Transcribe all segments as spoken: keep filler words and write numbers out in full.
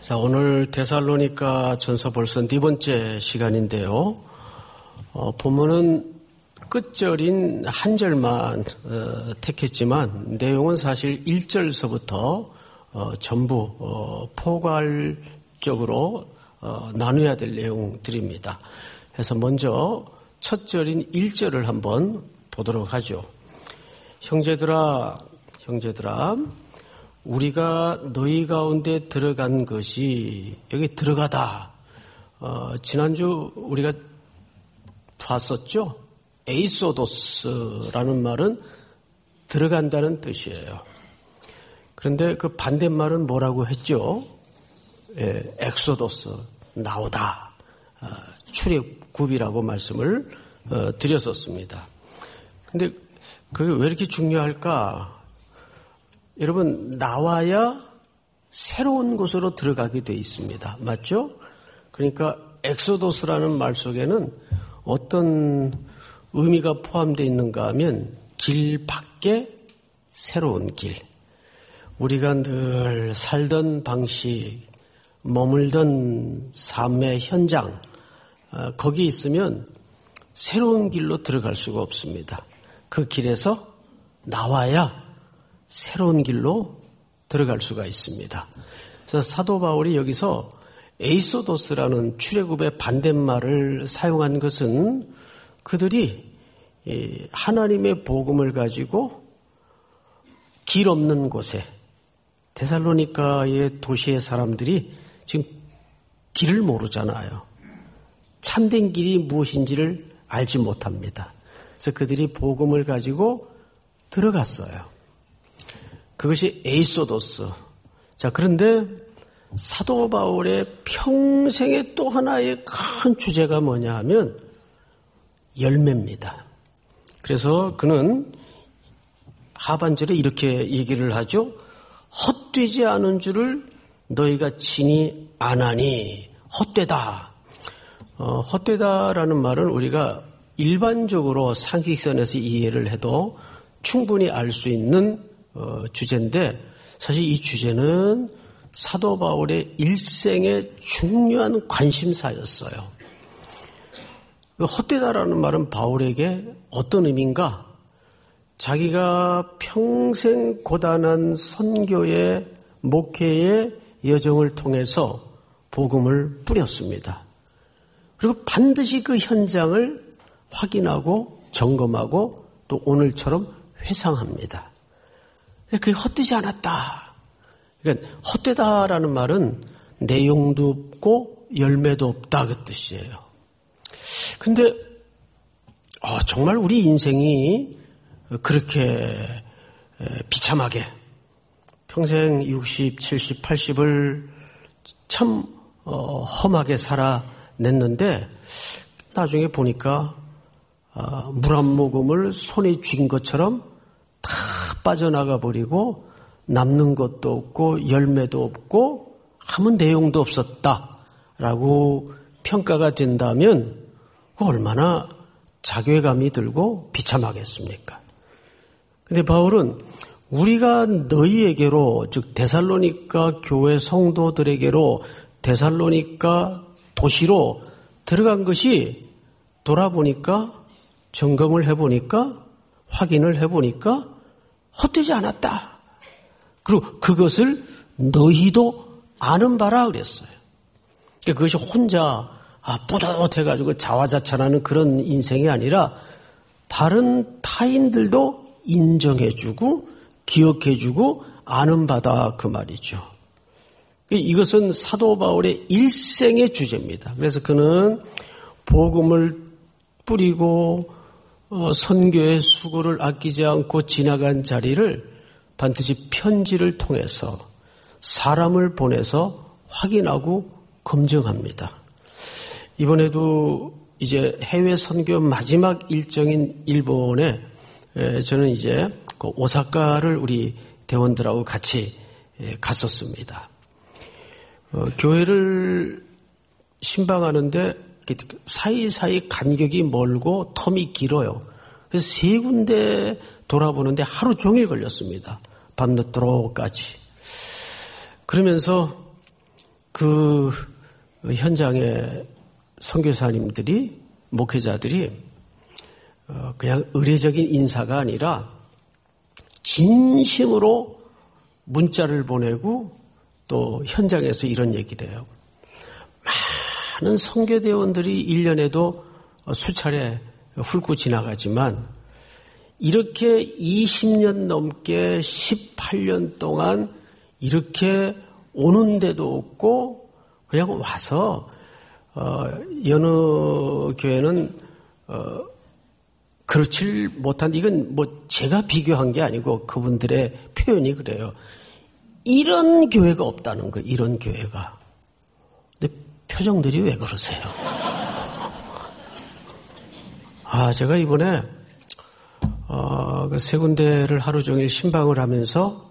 자, 오늘 데살로니가 전서 벌써 네 번째 시간인데요. 어, 본문은 끝절인 한 절만 어, 택했지만 내용은 사실 일 절서부터 어, 전부 어, 포괄적으로 어, 나눠야 될 내용들입니다. 그래서 먼저 첫 절인 일 절을 한번 보도록 하죠. 형제들아, 형제들아, 우리가 너희 가운데 들어간 것이, 여기 들어가다. 어, 지난주 우리가 봤었죠? 에이소도스라는 말은 들어간다는 뜻이에요. 그런데 그 반대말은 뭐라고 했죠? 예, 엑소도스, 나오다. 어, 출애굽이라고 말씀을 어, 드렸었습니다. 근데 그게 왜 이렇게 중요할까? 여러분, 나와야 새로운 곳으로 들어가게 돼 있습니다. 맞죠? 그러니까 엑소도스라는 말 속에는 어떤 의미가 포함되어 있는가 하면 길 밖에 새로운 길. 우리가 늘 살던 방식, 머물던 삶의 현장, 거기 있으면 새로운 길로 들어갈 수가 없습니다. 그 길에서 나와야 새로운 길로 들어갈 수가 있습니다. 그래서 사도 바울이 여기서 에이소도스라는 출애굽의 반대말을 사용한 것은 그들이 하나님의 복음을 가지고 길 없는 곳에, 데살로니가의 도시의 사람들이 지금 길을 모르잖아요. 참된 길이 무엇인지를 알지 못합니다. 그래서 그들이 복음을 가지고 들어갔어요. 그것이 에이소도스. 자, 그런데 사도 바울의 평생의 또 하나의 큰 주제가 뭐냐 하면 열매입니다. 그래서 그는 하반절에 이렇게 얘기를 하죠. 헛되지 않은 줄을 너희가 친히 아나니. 헛되다. 어, 헛되다라는 말은 우리가 일반적으로 상식선에서 이해를 해도 충분히 알 수 있는 어, 주제인데, 사실 이 주제는 사도 바울의 일생의 중요한 관심사였어요. 그 헛되다라는 말은 바울에게 어떤 의미인가? 자기가 평생 고단한 선교의 목회의 여정을 통해서 복음을 뿌렸습니다. 그리고 반드시 그 현장을 확인하고 점검하고 또 오늘처럼 회상합니다. 그게 헛되지 않았다. 그러니까 헛되다라는 말은 내용도 없고 열매도 없다 그 뜻이에요. 근데 어, 정말 우리 인생이 그렇게 비참하게 평생 육십, 칠십, 팔십을 참 어, 험하게 살아냈는데 나중에 보니까 어, 물 한 모금을 손에 쥔 것처럼 다 빠져나가 버리고 남는 것도 없고 열매도 없고 아무 내용도 없었다라고 평가가 된다면 그 얼마나 자괴감이 들고 비참하겠습니까? 근데 바울은 우리가 너희에게로, 즉 데살로니가 교회 성도들에게로 데살로니가 도시로 들어간 것이 돌아보니까 점검을 해보니까 확인을 해보니까 헛되지 않았다. 그리고 그것을 너희도 아는 바라 그랬어요. 그러니까 그것이 혼자 아, 뿌듯해가지고 자화자찬하는 그런 인생이 아니라 다른 타인들도 인정해주고 기억해주고 아는 바다 그 말이죠. 이것은 사도 바울의 일생의 주제입니다. 그래서 그는 복음을 뿌리고 어, 선교의 수고를 아끼지 않고 지나간 자리를 반드시 편지를 통해서 사람을 보내서 확인하고 검증합니다. 이번에도 이제 해외 선교 마지막 일정인 일본에 에, 저는 이제 그 오사카를 우리 대원들하고 같이 에, 갔었습니다. 어, 교회를 신방하는데 사이사이 간격이 멀고 텀이 길어요. 그래서 세 군데 돌아보는데 하루 종일 걸렸습니다. 밤늦도록까지. 그러면서 그 현장의 선교사님들이, 목회자들이 그냥 의례적인 인사가 아니라 진심으로 문자를 보내고 또 현장에서 이런 얘기를 해요. 많은 선교대원들이 일 년에도 수차례 훑고 지나가지만 이렇게 이십 년 넘게 십팔 년 동안 이렇게 오는 데도 없고 그냥 와서 어, 여느 교회는 어, 그렇지 못한, 이건 뭐 제가 비교한 게 아니고 그분들의 표현이 그래요. 이런 교회가 없다는 거예요. 이런 교회가. 근데 표정들이 왜 그러세요? 아, 제가 이번에 어, 그 세 군데를 하루 종일 신방을 하면서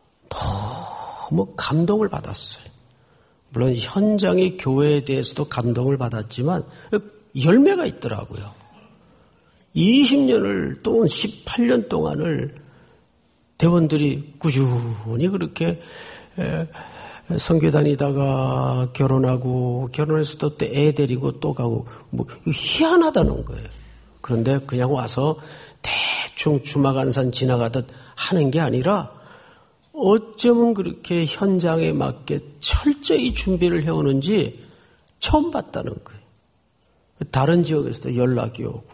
너무 감동을 받았어요. 물론 현장의 교회에 대해서도 감동을 받았지만 열매가 있더라고요. 이십 년을 또는 십팔 년 동안을 대원들이 꾸준히 그렇게 선교 다니다가 결혼하고, 결혼해서 또 애 데리고 또 가고, 뭐 희한하다는 거예요. 그런데 그냥 와서 대충 주마간산 지나가듯 하는 게 아니라 어쩌면 그렇게 현장에 맞게 철저히 준비를 해오는지 처음 봤다는 거예요. 다른 지역에서도 연락이 오고.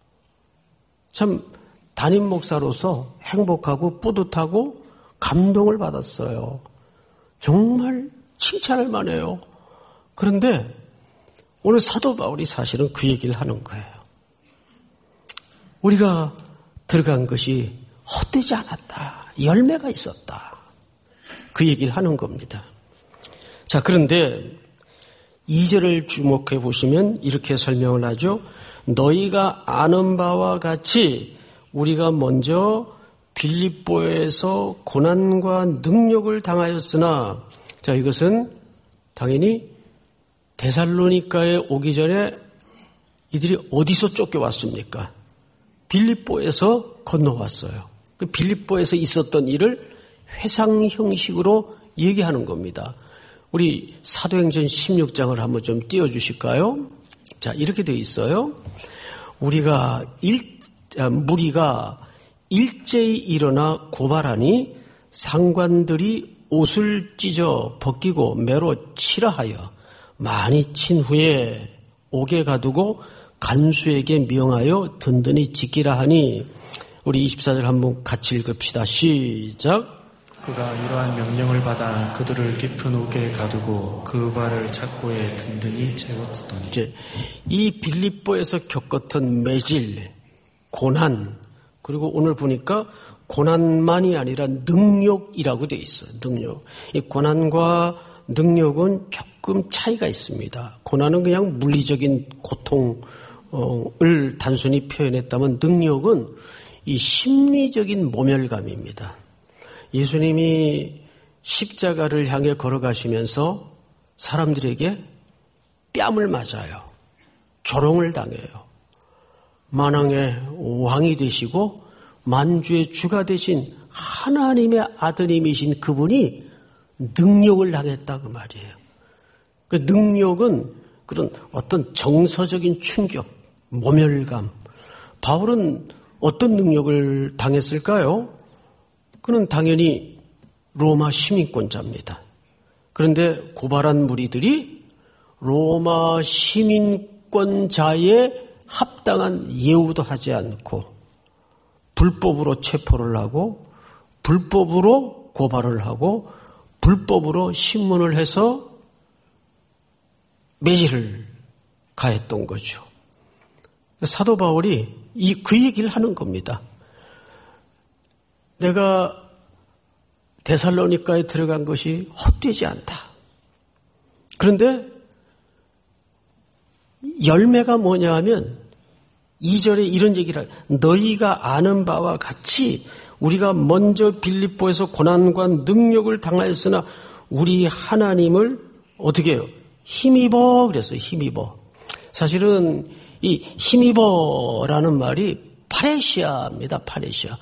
참 담임 목사로서 행복하고 뿌듯하고 감동을 받았어요. 정말 칭찬할 만해요. 그런데 오늘 사도 바울이 사실은 그 얘기를 하는 거예요. 우리가 들어간 것이 헛되지 않았다. 열매가 있었다. 그 얘기를 하는 겁니다. 자, 그런데 이 절을 주목해 보시면 이렇게 설명을 하죠. 너희가 아는 바와 같이 우리가 먼저 빌립보에서 고난과 능력을 당하였으나, 자, 이것은 당연히 데살로니가에 오기 전에 이들이 어디서 쫓겨왔습니까? 빌립보에서 건너왔어요. 그 빌립보에서 있었던 일을 회상 형식으로 얘기하는 겁니다. 우리 사도행전 십육 장을 한번 좀 띄워주실까요? 자, 이렇게 되어 있어요. 우리가 일, 무리가 일제히 일어나 고발하니 상관들이 옷을 찢어 벗기고 매로 치라 하여 많이 친 후에 옥에 가두고 간수에게 명하여 든든히 지키라 하니, 우리 이십사 절 한번 같이 읽읍시다. 시작. 그가 이러한 명령을 받아 그들을 깊은 옥에 가두고 그 발을 착고에 든든히 채웠더니, 이제 이 빌립보에서 겪었던 매질, 고난, 그리고 오늘 보니까 고난만이 아니라 능력이라고 돼 있어요. 능력. 이 고난과 능력은 조금 차이가 있습니다. 고난은 그냥 물리적인 고통을 단순히 표현했다면, 능력은 이 심리적인 모멸감입니다. 예수님이 십자가를 향해 걸어가시면서 사람들에게 뺨을 맞아요. 조롱을 당해요. 만왕의 왕이 되시고 만주의 주가 되신 하나님의 아드님이신 그분이 능력을 당했다 그 말이에요. 그 능력은 그런 어떤 정서적인 충격, 모멸감. 바울은 어떤 능력을 당했을까요? 그는 당연히 로마 시민권자입니다. 그런데 고발한 무리들이 로마 시민권자의 합당한 예우도 하지 않고 불법으로 체포를 하고 불법으로 고발을 하고 불법으로 신문을 해서 매질을 가했던 거죠. 사도 바울이 이 그 얘기를 하는 겁니다. 내가 데살로니가에 들어간 것이 헛되지 않다. 그런데 열매가 뭐냐 하면 이 절에 이런 얘기를 해요. 너희가 아는 바와 같이 우리가 먼저 빌립보에서 고난과 능력을 당하였으나 우리 하나님을 어떻게 해요? 힘입어 그랬어요. 힘입어. 사실은 이 힘입어라는 말이 파레시아입니다. 파레시아.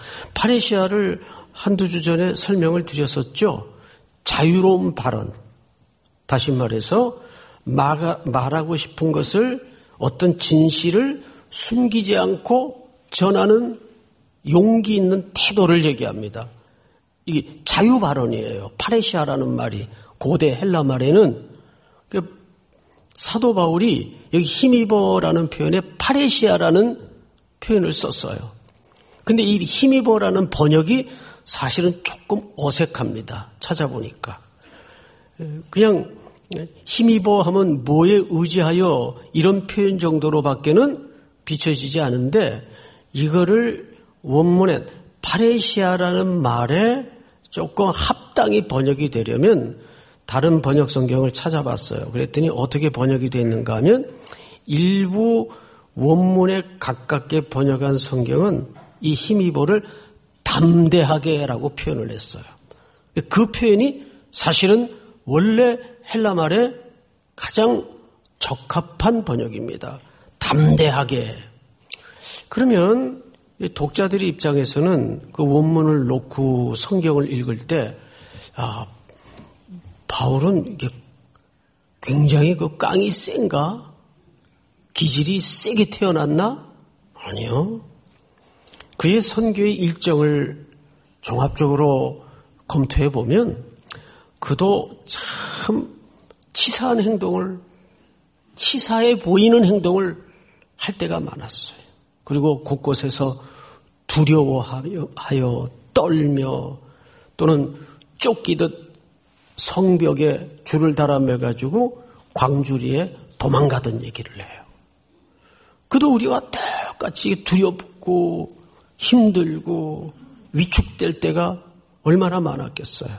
파레시아를 한두 주 전에 설명을 드렸었죠. 자유로운 발언. 다시 말해서 말하고 싶은 것을 어떤 진실을 숨기지 않고 전하는 용기 있는 태도를 얘기합니다. 이게 자유 발언이에요. 파레시아라는 말이 고대 헬라 말에는 사도 바울이 여기 힘입어라는 표현에 파레시아라는 표현을 썼어요. 근데 이 힘입어라는 번역이 사실은 조금 어색합니다. 찾아보니까. 그냥 힘입어 하면 뭐에 의지하여 이런 표현 정도로밖에는 비춰지지 않은데 이거를 원문에 파레시아라는 말에 조금 합당히 번역이 되려면 다른 번역 성경을 찾아봤어요. 그랬더니 어떻게 번역이 되어 있는가 하면 일부 원문에 가깝게 번역한 성경은 이 힘입어를 담대하게라고 표현을 했어요. 그 표현이 사실은 원래 헬라 말에 가장 적합한 번역입니다. 담대하게. 그러면 독자들의 입장에서는 그 원문을 놓고 성경을 읽을 때 아, 바울은 이게 굉장히 그 깡이 센가? 기질이 세게 태어났나? 아니요. 그의 선교의 일정을 종합적으로 검토해 보면 그도 참 치사한 행동을, 치사해 보이는 행동을 할 때가 많았어요. 그리고 곳곳에서 두려워하여 하여 떨며 또는 쫓기듯 성벽에 줄을 달아 매가지고 광주리에 도망가던 얘기를 해요. 그도 우리와 똑같이 두렵고 힘들고 위축될 때가 얼마나 많았겠어요.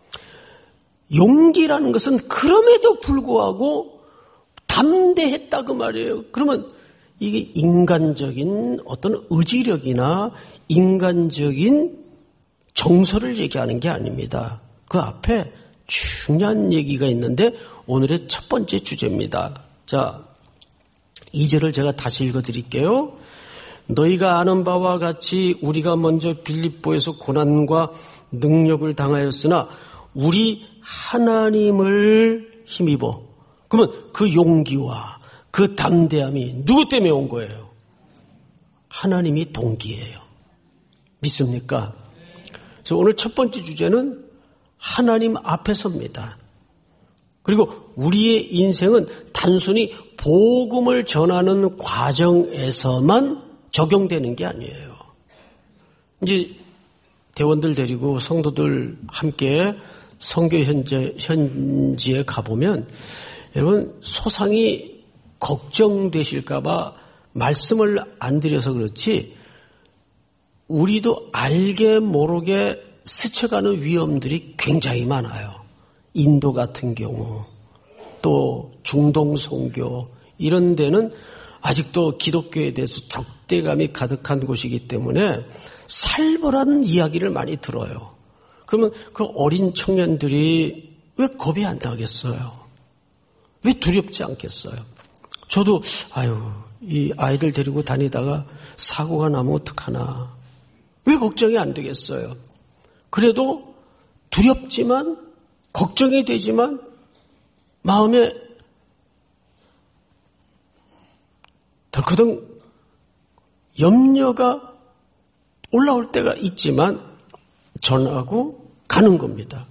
용기라는 것은 그럼에도 불구하고 담대했다 그 말이에요. 그러면 이게 인간적인 어떤 의지력이나 인간적인 정서를 얘기하는 게 아닙니다. 그 앞에 중요한 얘기가 있는데 오늘의 첫 번째 주제입니다. 자, 이 절을 제가 다시 읽어드릴게요. 너희가 아는 바와 같이 우리가 먼저 빌립보에서 고난과 능력을 당하였으나 우리 하나님을 힘입어. 그러면 그 용기와 그 담대함이 누구 때문에 온 거예요? 하나님이 동기예요. 믿습니까? 그래서 오늘 첫 번째 주제는 하나님 앞에 섭니다. 그리고 우리의 인생은 단순히 복음을 전하는 과정에서만 적용되는 게 아니에요. 이제 대원들 데리고 성도들 함께 선교 현재, 현지에 가보면 여러분 소상이 걱정되실까봐 말씀을 안 드려서 그렇지 우리도 알게 모르게 스쳐가는 위험들이 굉장히 많아요. 인도 같은 경우 또 중동 선교 이런 데는 아직도 기독교에 대해서 적대감이 가득한 곳이기 때문에 살벌한 이야기를 많이 들어요. 그러면 그 어린 청년들이 왜 겁이 안 나겠어요? 왜 두렵지 않겠어요? 저도 아유 이 아이들 데리고 다니다가 사고가 나면 어떡하나 왜 걱정이 안 되겠어요? 그래도 두렵지만 걱정이 되지만 마음에 덜커덩 염려가 올라올 때가 있지만 전하고 가는 겁니다.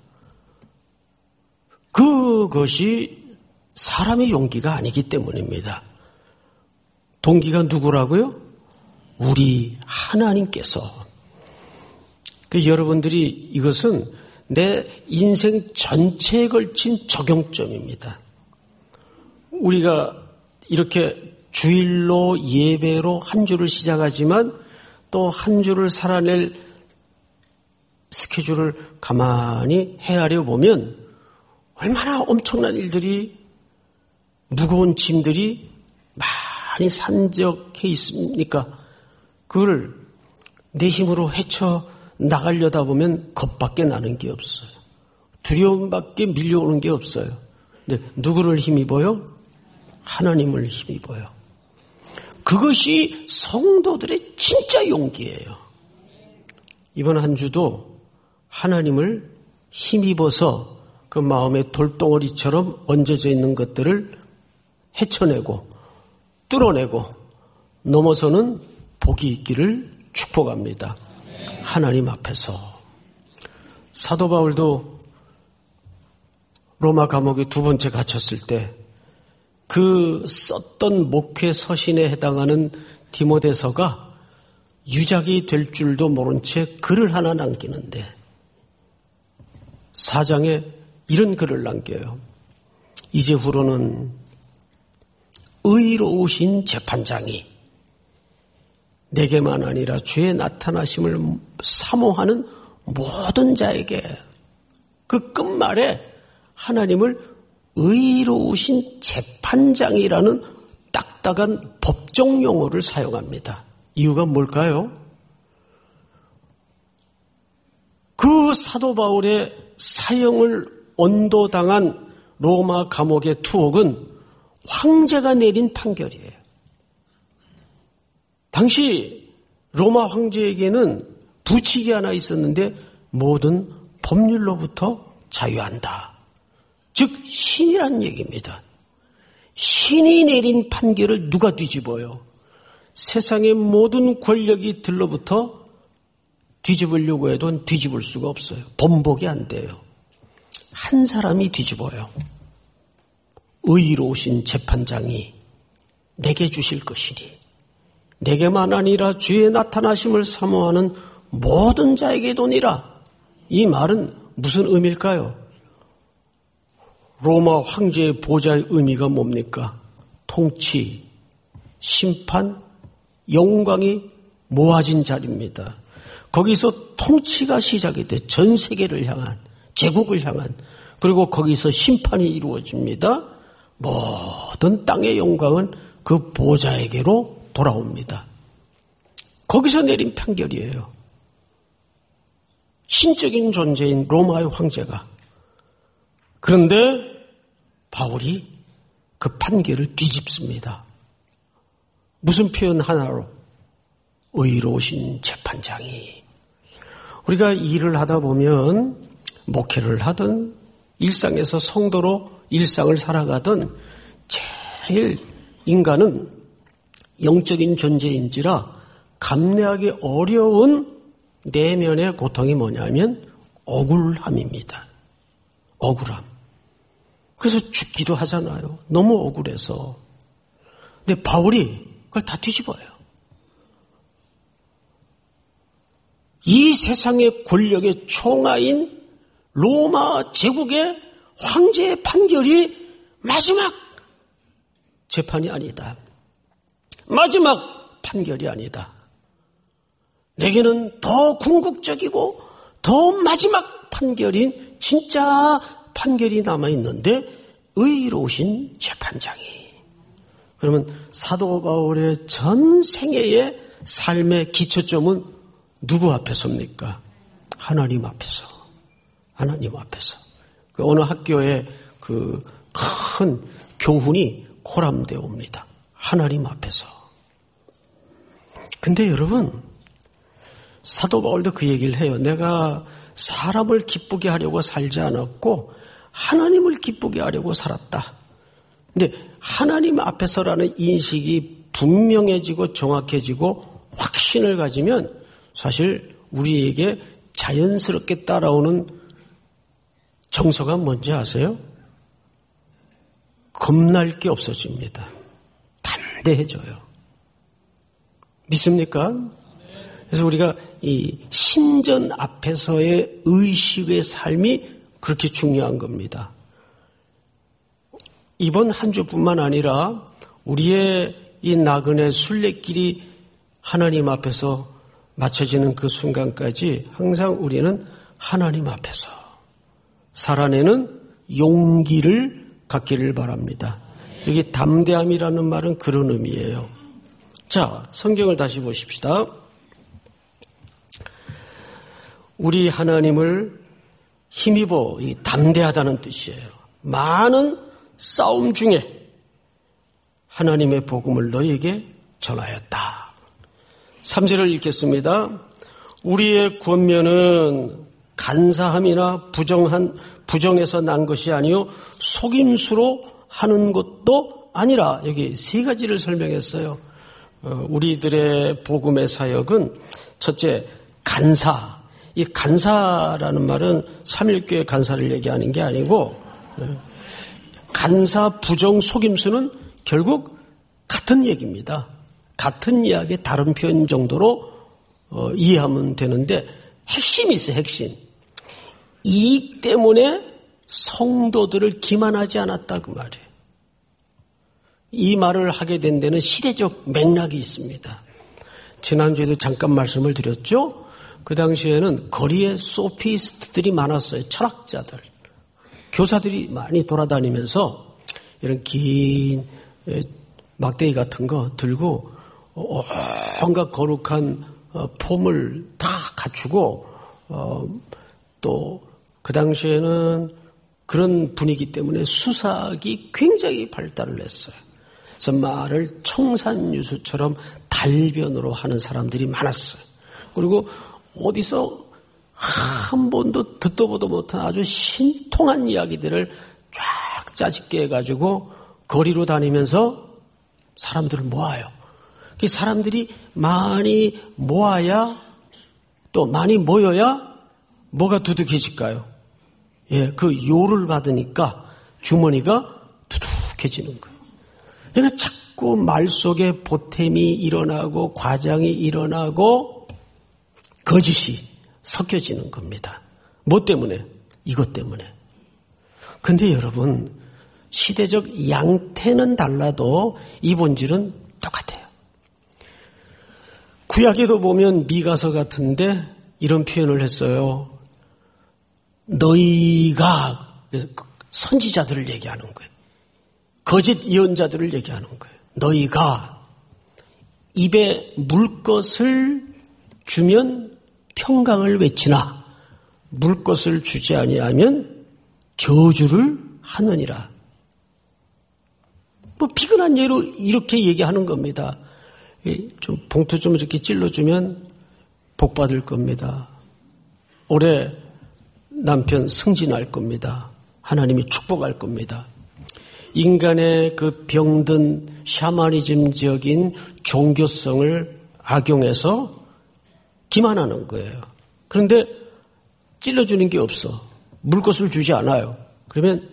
그것이 사람의 용기가 아니기 때문입니다. 동기가 누구라고요? 우리 하나님께서. 그 여러분들이 이것은 내 인생 전체에 걸친 적용점입니다. 우리가 이렇게 주일로 예배로 한 주를 시작하지만 또 한 주를 살아낼 스케줄을 가만히 헤아려 보면 얼마나 엄청난 일들이 무거운 짐들이 많이 산적해 있습니까? 그걸 내 힘으로 헤쳐 나가려다 보면 겁밖에 나는 게 없어요. 두려움밖에 밀려오는 게 없어요. 근데 누구를 힘입어요? 하나님을 힘입어요. 그것이 성도들의 진짜 용기예요. 이번 한 주도 하나님을 힘입어서 그 마음의 돌덩어리처럼 얹어져 있는 것들을 헤쳐내고 뚫어내고 넘어서는 복이 있기를 축복합니다. 하나님 앞에서. 사도 바울도 로마 감옥에 두 번째 갇혔을 때 그 썼던 목회 서신에 해당하는 디모데서가 유작이 될 줄도 모른 채 글을 하나 남기는데 사 장에 이런 글을 남겨요. 이제후로는 의로우신 재판장이 내게만 아니라 주의 나타나심을 사모하는 모든 자에게, 그 끝말에 하나님을 의로우신 재판장이라는 딱딱한 법정 용어를 사용합니다. 이유가 뭘까요? 그 사도 바울의 사형을 언도당한 로마 감옥의 투옥은 황제가 내린 판결이에요. 당시 로마 황제에게는 부칙이 하나 있었는데 모든 법률로부터 자유한다. 즉 신이란 얘기입니다. 신이 내린 판결을 누가 뒤집어요? 세상의 모든 권력이 들로부터 뒤집으려고 해도 뒤집을 수가 없어요. 번복이 안 돼요. 한 사람이 뒤집어요. 의로우신 재판장이 내게 주실 것이니 내게만 아니라 주의 나타나심을 사모하는 모든 자에게 도니라. 이 말은 무슨 의미일까요? 로마 황제의 보좌의 의미가 뭡니까? 통치, 심판, 영광이 모아진 자리입니다. 거기서 통치가 시작이 돼. 전 세계를 향한, 제국을 향한, 그리고 거기서 심판이 이루어집니다. 모든 땅의 영광은 그 보좌에게로 돌아옵니다. 거기서 내린 판결이에요. 신적인 존재인 로마의 황제가. 그런데 바울이 그 판결을 뒤집습니다. 무슨 표현 하나로? 의로우신 재판장이. 우리가 일을 하다 보면 목회를 하든 일상에서 성도로 일상을 살아가든 제일 인간은 영적인 존재인지라 감내하기 어려운 내면의 고통이 뭐냐면 억울함입니다. 억울함. 그래서 죽기도 하잖아요. 너무 억울해서. 근데 바울이 그걸 다 뒤집어요. 이 세상의 권력의 총아인 로마 제국의 황제의 판결이 마지막 재판이 아니다. 마지막 판결이 아니다. 내게는 더 궁극적이고 더 마지막 판결인 진짜 판결이 남아있는데 의로우신 재판장이. 그러면 사도 바울의 전 생애의 삶의 기초점은 누구 앞에 섭니까? 하나님 앞에서. 하나님 앞에서. 그 어느 학교에 그 큰 교훈이 코람되어 옵니다. 하나님 앞에서. 근데 여러분, 사도 바울도 그 얘기를 해요. 내가 사람을 기쁘게 하려고 살지 않았고 하나님을 기쁘게 하려고 살았다. 근데 하나님 앞에서라는 인식이 분명해지고 정확해지고 확신을 가지면 사실 우리에게 자연스럽게 따라오는 정서가 뭔지 아세요? 겁날 게 없어집니다. 담대해져요. 믿습니까? 그래서 우리가 이 신전 앞에서의 의식의 삶이 그렇게 중요한 겁니다. 이번 한 주뿐만 아니라 우리의 이 나그네 순례길이 하나님 앞에서 맞춰지는 그 순간까지 항상 우리는 하나님 앞에서 살아내는 용기를 갖기를 바랍니다. 여기 담대함이라는 말은 그런 의미예요. 자, 성경을 다시 보십시다. 우리 하나님을 힘입어 담대하다는 뜻이에요. 많은 싸움 중에 하나님의 복음을 너희에게 전하였다. 삼 절을 읽겠습니다. 우리의 권면은 간사함이나 부정한 부정해서 난 것이 아니요 속임수로 하는 것도 아니라. 여기 세 가지를 설명했어요. 어, 우리들의 복음의 사역은 첫째 간사. 이 간사라는 말은 삼일교회 간사를 얘기하는 게 아니고 간사, 부정, 속임수는 결국 같은 얘기입니다. 같은 이야기의 다른 표현 정도로 어, 이해하면 되는데 핵심이 있어요. 핵심. 이익 때문에 성도들을 기만하지 않았다 그 말이에요. 이 말을 하게 된 데는 시대적 맥락이 있습니다. 지난주에도 잠깐 말씀을 드렸죠. 그 당시에는 거리에 소피스트들이 많았어요. 철학자들. 교사들이 많이 돌아다니면서 이런 긴 막대기 같은 거 들고 온갖 거룩한 폼을 다 갖추고 또 그 당시에는 그런 분위기 때문에 수사학이 굉장히 발달을 했어요. 그래서 말을 청산유수처럼 달변으로 하는 사람들이 많았어요. 그리고 어디서 한 번도 듣도 보도 못한 아주 신통한 이야기들을 쫙 짜집게 해가지고 거리로 다니면서 사람들을 모아요. 그 사람들이 많이 모아야 또 많이 모여야 뭐가 두둑해질까요? 예, 그 요를 받으니까 주머니가 두둑해지는 거예요. 그러니까 자꾸 말 속에 보탬이 일어나고 과장이 일어나고 거짓이 섞여지는 겁니다. 뭐 때문에? 이것 때문에. 근데 여러분, 시대적 양태는 달라도 이 본질은 똑같아요. 구약에도 보면 미가서 같은데 이런 표현을 했어요. 너희가, 그래서 선지자들을 얘기하는 거예요. 거짓 예언자들을 얘기하는 거예요. 너희가 입에 물 것을 주면 평강을 외치나 물 것을 주지 아니하면 저주를 하느니라. 뭐 비근한 예로 이렇게 얘기하는 겁니다. 좀 봉투 좀 이렇게 찔러주면 복 받을 겁니다. 올해 남편 승진할 겁니다. 하나님이 축복할 겁니다. 인간의 그 병든 샤머니즘적인 종교성을 악용해서 기만하는 거예요. 그런데 찔러주는 게 없어. 물것을 주지 않아요. 그러면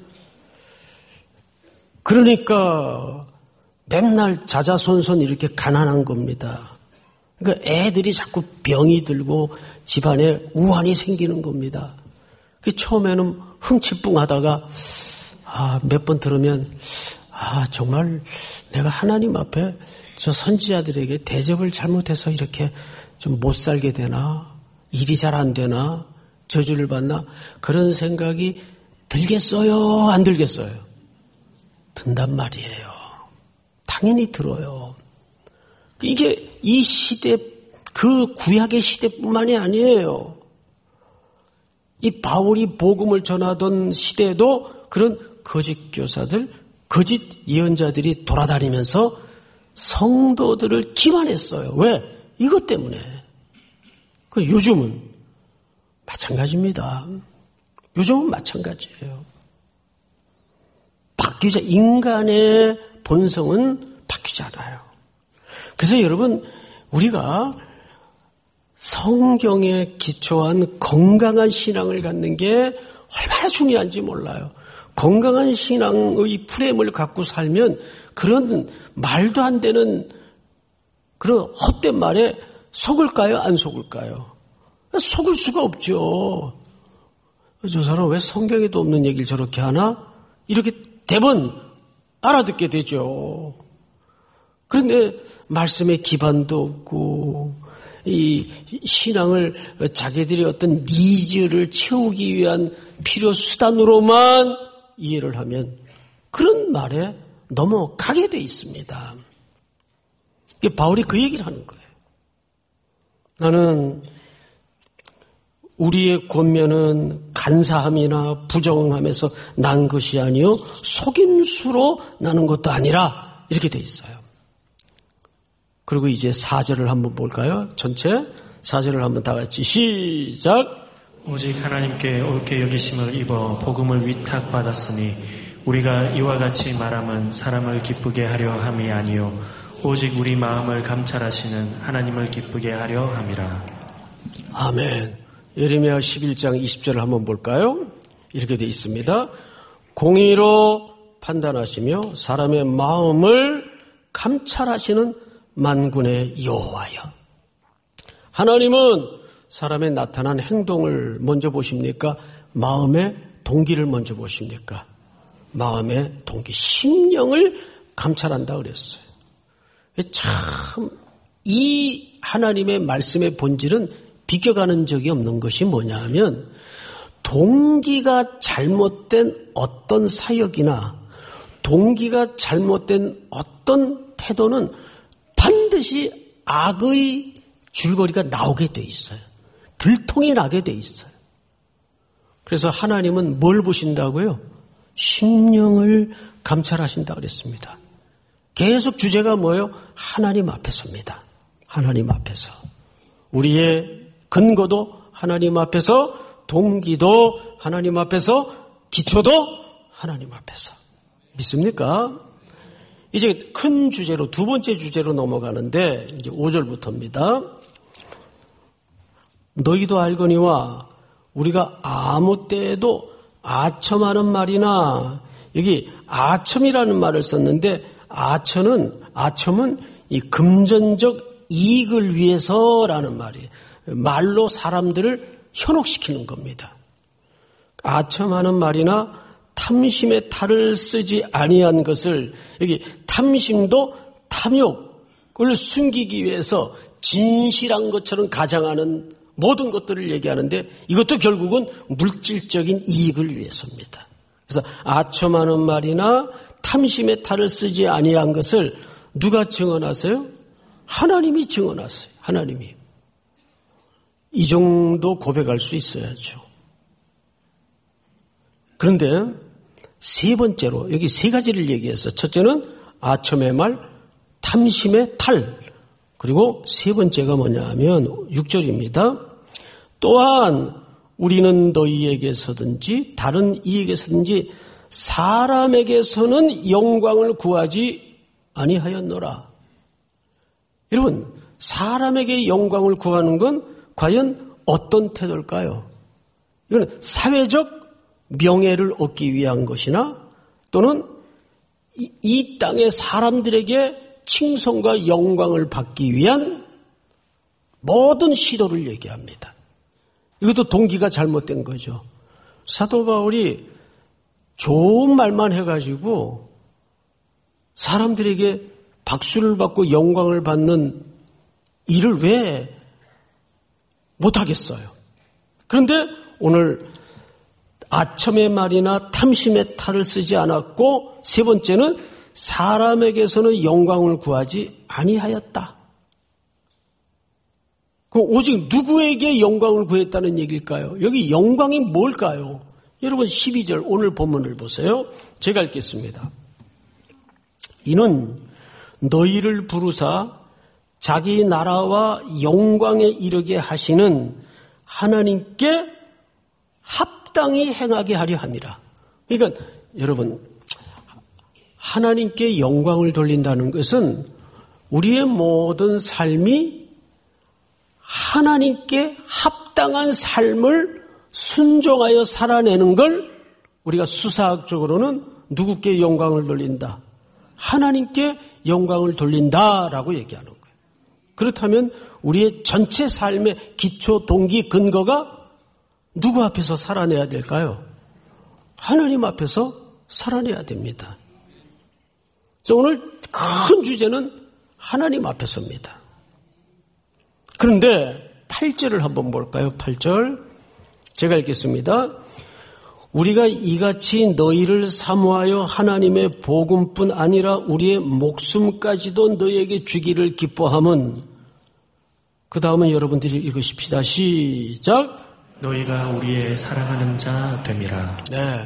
그러니까 맨날 자자손손 이렇게 가난한 겁니다. 그러니까 애들이 자꾸 병이 들고 집안에 우환이 생기는 겁니다. 그 처음에는 흥칫뿡하다가 아, 몇 번 들으면 아, 정말 내가 하나님 앞에 저 선지자들에게 대접을 잘못해서 이렇게 좀 못 살게 되나? 일이 잘 안 되나? 저주를 받나? 그런 생각이 들겠어요? 안 들겠어요? 든단 말이에요. 당연히 들어요. 이게 이 시대, 그 구약의 시대뿐만이 아니에요. 이 바울이 복음을 전하던 시대에도 그런 거짓 교사들, 거짓 예언자들이 돌아다니면서 성도들을 기만했어요. 왜? 이것 때문에. 그 요즘은 마찬가지입니다. 요즘은 마찬가지예요. 바뀌지, 인간의 본성은 바뀌지 않아요. 그래서 여러분, 우리가 성경에 기초한 건강한 신앙을 갖는 게 얼마나 중요한지 몰라요. 건강한 신앙의 프레임을 갖고 살면 그런 말도 안 되는 그런 헛된 말에 속을까요? 안 속을까요? 속을 수가 없죠. 저 사람 왜 성경에도 없는 얘기를 저렇게 하나? 이렇게 대번 알아듣게 되죠. 그런데 말씀에 기반도 없고 이 신앙을 자기들의 어떤 니즈를 채우기 위한 필요 수단으로만 이해를 하면 그런 말에 넘어가게 돼 있습니다. 바울이 그 얘기를 하는 거예요. 나는 우리의 권면은 간사함이나 부정함에서 난 것이 아니요 속임수로 나는 것도 아니라 이렇게 돼 있어요. 그리고 이제 사 절을 한번 볼까요? 전체 사 절을 한번 다 같이 시작. 오직 하나님께 옳게 여기심을 입어 복음을 위탁받았으니 우리가 이와 같이 말함은 사람을 기쁘게 하려 함이 아니요 오직 우리 마음을 감찰하시는 하나님을 기쁘게 하려 함이라. 아멘. 예레미야 십일 장 이십 절을 한번 볼까요? 이렇게 되어 있습니다. 공의로 판단하시며 사람의 마음을 감찰하시는 만군의 여호와여. 하나님은 사람의 나타난 행동을 먼저 보십니까? 마음의 동기를 먼저 보십니까? 마음의 동기, 심령을 감찰한다 그랬어요. 참, 이 하나님의 말씀의 본질은 비껴가는 적이 없는 것이 뭐냐 하면 동기가 잘못된 어떤 사역이나 동기가 잘못된 어떤 태도는 반드시 악의 줄거리가 나오게 돼 있어요. 들통이 나게 돼 있어요. 그래서 하나님은 뭘 보신다고요? 심령을 감찰하신다 그랬습니다. 계속 주제가 뭐예요? 하나님 앞에서입니다. 하나님 앞에서. 우리의 근거도 하나님 앞에서, 동기도 하나님 앞에서, 기초도 하나님 앞에서. 믿습니까? 이제 큰 주제로, 두 번째 주제로 넘어가는데 이제 오 절부터입니다. 너희도 알거니와 우리가 아무 때에도 아첨하는 말이나, 여기 아첨이라는 말을 썼는데 아첨은 아첨은 이 금전적 이익을 위해서라는 말이에요. 말로 사람들을 현혹시키는 겁니다. 아첨하는 말이나 탐심의 탈을 쓰지 아니한 것을, 여기 탐심도 탐욕을 숨기기 위해서 진실한 것처럼 가장하는 모든 것들을 얘기하는데 이것도 결국은 물질적인 이익을 위해서입니다. 그래서 아첨하는 말이나 탐심의 탈을 쓰지 아니한 것을 누가 증언하세요? 하나님이 증언하세요. 하나님이. 이 정도 고백할 수 있어야죠. 그런데 세 번째로 여기 세 가지를 얘기했어요. 첫째는 아첨의 말, 탐심의 탈. 그리고 세 번째가 뭐냐 하면 육 절입니다. 또한 우리는 너희에게서든지 다른 이에게서든지 사람에게서는 영광을 구하지 아니하였노라. 여러분, 사람에게 영광을 구하는 건 과연 어떤 태도일까요? 이건 사회적 명예를 얻기 위한 것이나 또는 이, 이 땅의 사람들에게 칭송과 영광을 받기 위한 모든 시도를 얘기합니다. 이것도 동기가 잘못된 거죠. 사도 바울이 좋은 말만 해가지고 사람들에게 박수를 받고 영광을 받는 일을 왜 못하겠어요? 그런데 오늘 아첨의 말이나 탐심의 탈을 쓰지 않았고 세 번째는 사람에게서는 영광을 구하지 아니하였다. 그 오직 누구에게 영광을 구했다는 얘기일까요? 여기 영광이 뭘까요? 여러분 십이 절 오늘 본문을 보세요. 제가 읽겠습니다. 이는 너희를 부르사 자기 나라와 영광에 이르게 하시는 하나님께 합당히 행하게 하려 함이라. 그러니까 여러분 하나님께 영광을 돌린다는 것은 우리의 모든 삶이 하나님께 합당한 삶을 순종하여 살아내는 걸 우리가 수사학적으로는 누구께 영광을 돌린다? 하나님께 영광을 돌린다라고 얘기하는 거예요. 그렇다면 우리의 전체 삶의 기초, 동기, 근거가 누구 앞에서 살아내야 될까요? 하나님 앞에서 살아내야 됩니다. 오늘 큰 주제는 하나님 앞에서입니다. 그런데 팔 절을 한번 볼까요? 팔 절 제가 읽겠습니다. 우리가 이같이 너희를 사모하여 하나님의 복음뿐 아니라 우리의 목숨까지도 너희에게 주기를 기뻐함은, 그 다음은 여러분들이 읽으십시다. 시작. 너희가 우리의 사랑하는 자 됨이라. 네.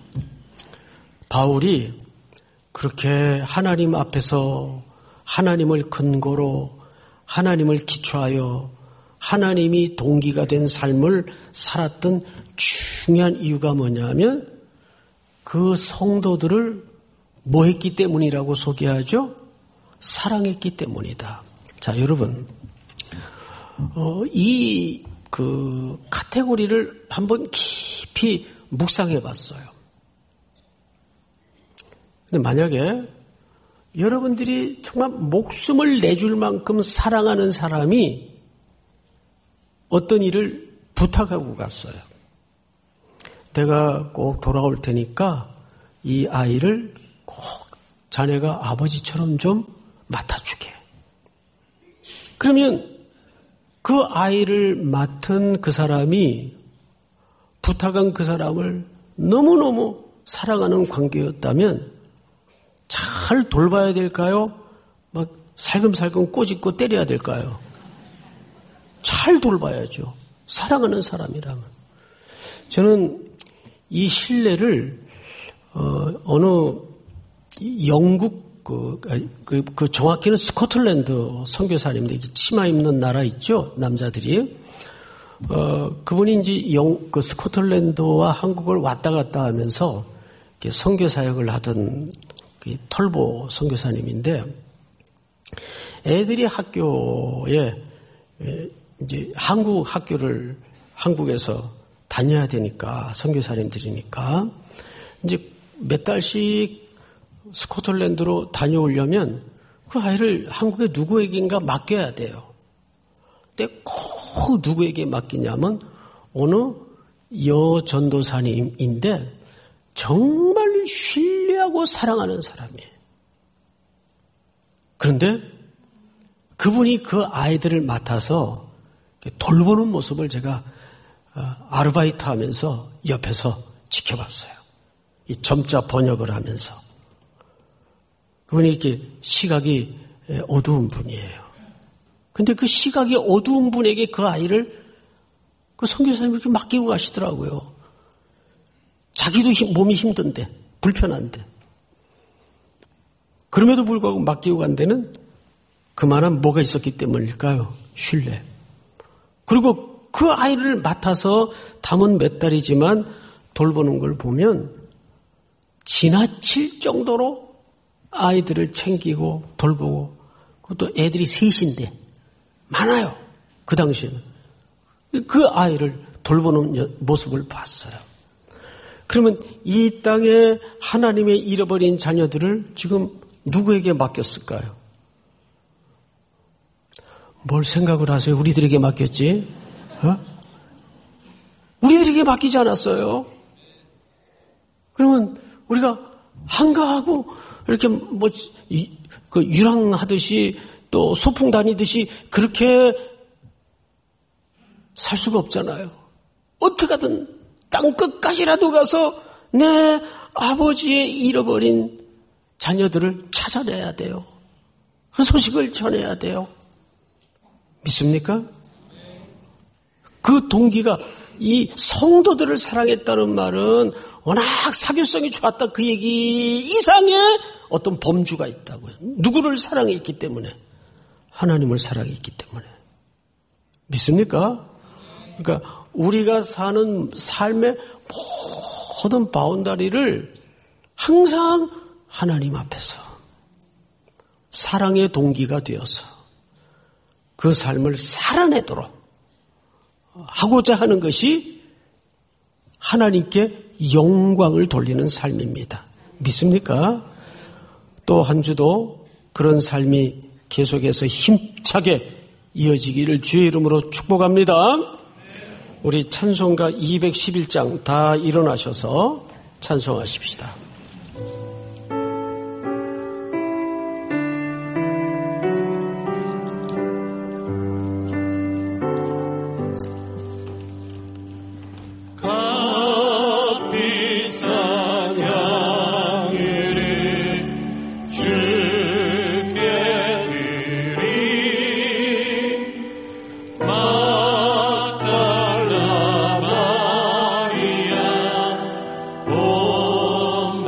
바울이 그렇게 하나님 앞에서 하나님을 근거로 하나님을 기초하여 하나님이 동기가 된 삶을 살았던 중요한 이유가 뭐냐면 그 성도들을 뭐 했기 때문이라고 소개하죠? 사랑했기 때문이다. 자, 여러분, 어, 이 그 카테고리를 한번 깊이 묵상해 봤어요. 근데 만약에 여러분들이 정말 목숨을 내줄 만큼 사랑하는 사람이 어떤 일을 부탁하고 갔어요. 내가 꼭 돌아올 테니까 이 아이를 꼭 자네가 아버지처럼 좀 맡아주게. 그러면 그 아이를 맡은 그 사람이 부탁한 그 사람을 너무너무 사랑하는 관계였다면 잘 돌봐야 될까요? 막 살금살금 꼬집고 때려야 될까요? 잘 돌봐야죠. 사랑하는 사람이라면. 저는 이 신뢰를 어, 어느 영국 그, 그, 그 정확히는 스코틀랜드 선교사님들 치마 입는 나라 있죠, 남자들이. 어, 그분이 이제 영, 그 스코틀랜드와 한국을 왔다 갔다 하면서 선교 사역을 하던 그 털보 선교사님인데, 애들이 학교에 이제 한국 학교를 한국에서 다녀야 되니까, 선교사님들이니까 이제 몇 달씩 스코틀랜드로 다녀오려면 그 아이를 한국의 누구에게인가 맡겨야 돼요. 근데 꼭 누구에게 맡기냐면 어느 여전도사님인데 정말 신뢰하고 사랑하는 사람이에요. 그런데 그분이 그 아이들을 맡아서 돌보는 모습을 제가 아르바이트 하면서 옆에서 지켜봤어요. 이 점자 번역을 하면서. 그분이 이렇게 시각이 어두운 분이에요. 근데 그 시각이 어두운 분에게 그 아이를 그 선교사님이 이렇게 맡기고 가시더라고요. 자기도 힘, 몸이 힘든데, 불편한데. 그럼에도 불구하고 맡기고 간 데는 그만한 뭐가 있었기 때문일까요? 신뢰. 그리고 그 아이를 맡아서 담은 몇 달이지만 돌보는 걸 보면 지나칠 정도로 아이들을 챙기고 돌보고, 그것도 애들이 셋인데 많아요. 그 당시에는. 그 아이를 돌보는 모습을 봤어요. 그러면 이 땅에 하나님의 잃어버린 자녀들을 지금 누구에게 맡겼을까요? 뭘 생각을 하세요? 우리들에게 맡겼지? 어? 우리들에게 맡기지 않았어요. 그러면 우리가 한가하고 이렇게 뭐 그 유랑하듯이 또 소풍 다니듯이 그렇게 살 수가 없잖아요. 어떻게든 땅끝까지라도 가서 내 아버지의 잃어버린 자녀들을 찾아내야 돼요. 그 소식을 전해야 돼요. 믿습니까? 그 동기가 이 성도들을 사랑했다는 말은 워낙 사교성이 좋았다 그 얘기 이상의 어떤 범주가 있다고요. 누구를 사랑했기 때문에? 하나님을 사랑했기 때문에. 믿습니까? 그러니까 우리가 사는 삶의 모든 바운다리를 항상 하나님 앞에서 사랑의 동기가 되어서 그 삶을 살아내도록 하고자 하는 것이 하나님께 영광을 돌리는 삶입니다. 믿습니까? 또 한 주도 그런 삶이 계속해서 힘차게 이어지기를 주의 이름으로 축복합니다. 우리 찬송가 이백십일 장 다 일어나셔서 찬송하십시다. Oh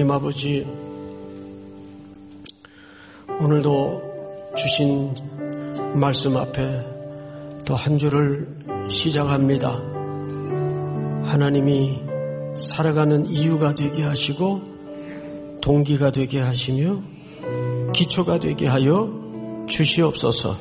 하나님 아버지, 오늘도 주신 말씀 앞에 또 한 주를 시작합니다. 하나님이 살아가는 이유가 되게 하시고 동기가 되게 하시며 기초가 되게 하여 주시옵소서.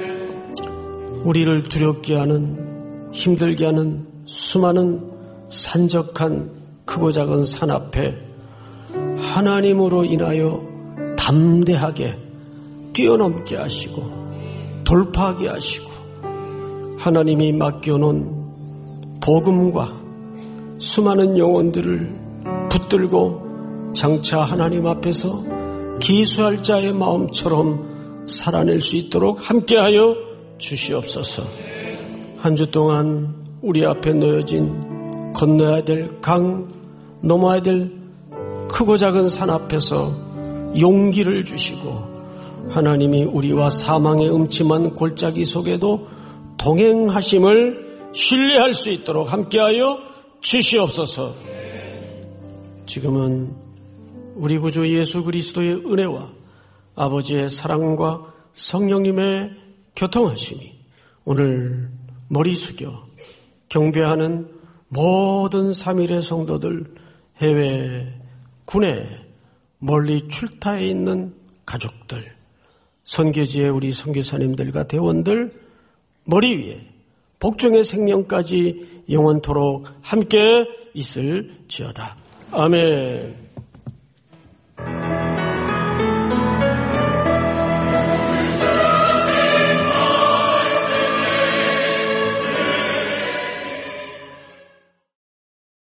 우리를 두렵게 하는, 힘들게 하는 수많은 산적한 크고 작은 산 앞에 하나님으로 인하여 담대하게 뛰어넘게 하시고 돌파하게 하시고 하나님이 맡겨놓은 복음과 수많은 영혼들을 붙들고 장차 하나님 앞에서 기수할 자의 마음처럼 살아낼 수 있도록 함께하여 주시옵소서. 한 주 동안 우리 앞에 놓여진 건너야 될 강, 넘어야 될 크고 작은 산 앞에서 용기를 주시고 하나님이 우리와 사망의 음침한 골짜기 속에도 동행하심을 신뢰할 수 있도록 함께하여 주시옵소서. 지금은 우리 구주 예수 그리스도의 은혜와 아버지의 사랑과 성령님의 교통하심이 오늘 머리 숙여 경배하는 모든 삼일의 성도들, 해외, 군에 멀리 출타해 있는 가족들, 선교지의 우리 선교사님들과 대원들 머리 위에 복종의 생명까지 영원토록 함께 있을지어다. 아멘.